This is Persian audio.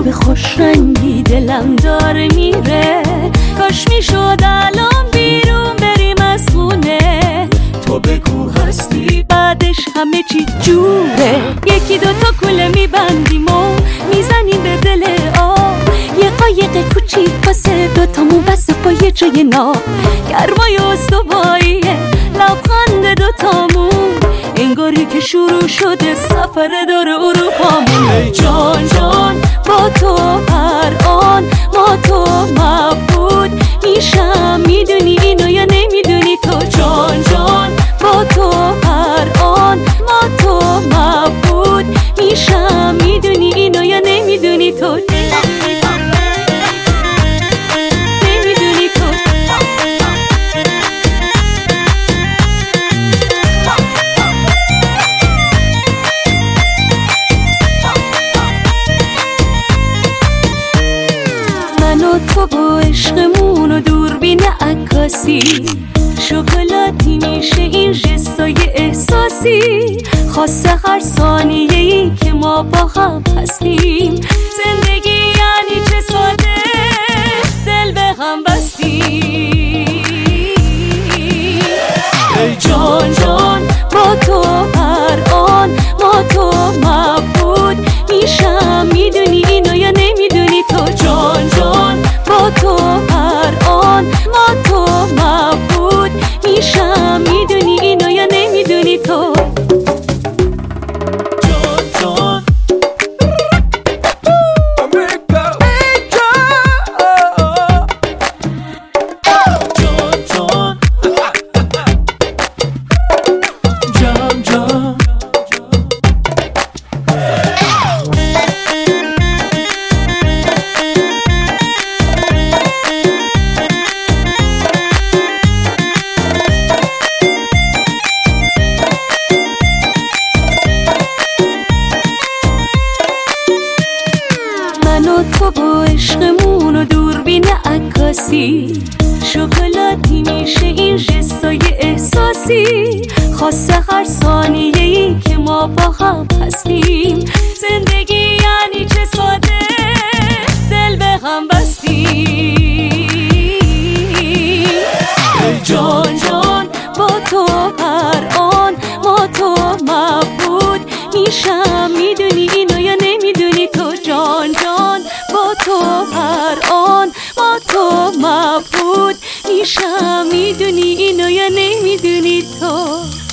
غروب خوش رنگی دلم داره میره، کاش میشد الان بیرون بریم از خونه. تو بگو هستی بعدش همه چی جوره. یکی دوتا کوله میبندیم و میزنیم به دل آب، یه قایق کوچیک واسه دوتامون بسته با یه جای ناب. گرمای استواییه لبخند دوتامون، انگاری که شروع شده سفر دور اروپامون. ای جان جان با تو هر آن ما تو مبهوت میشم، میدونی اینو یا نمیدونی تو؟ جان جان با تو هر آن ما تو مبهوت میشم، میدونی اینو یا نمیدونی تو؟ تو با عشقمون و دوربین عکاسی، شکلاتی میشه این جستای احساسی، خاصه هر ثانیه‌ای که ما با هم هستیم. زندگی یعنی چه ساده دل به هم بستیم. ای جان جان با تو هر آن ما تو مبهوت میشم، میدونی اینو یا نمیدونی تو؟ جان جان با تو هر آن ما تو مبهوت میشم، میدونی اینو یا نمیدونی تو؟ تو با عشقمون و دوربین عکاسی، شکلاتی میشه این جستای احساسی، خاصه هر ثانیه‌ای که ما با هم هستیم. زندگی یعنی چه ساده دل به هم بستیم. ای جان جان با تو هر آن ما تو مبهوت میشم، میدونی اینو یا نمیدونی تو؟ جان جان با تو هر آن ما تو مبهوت میشم، میدونی اینو یا نمیدونی تو؟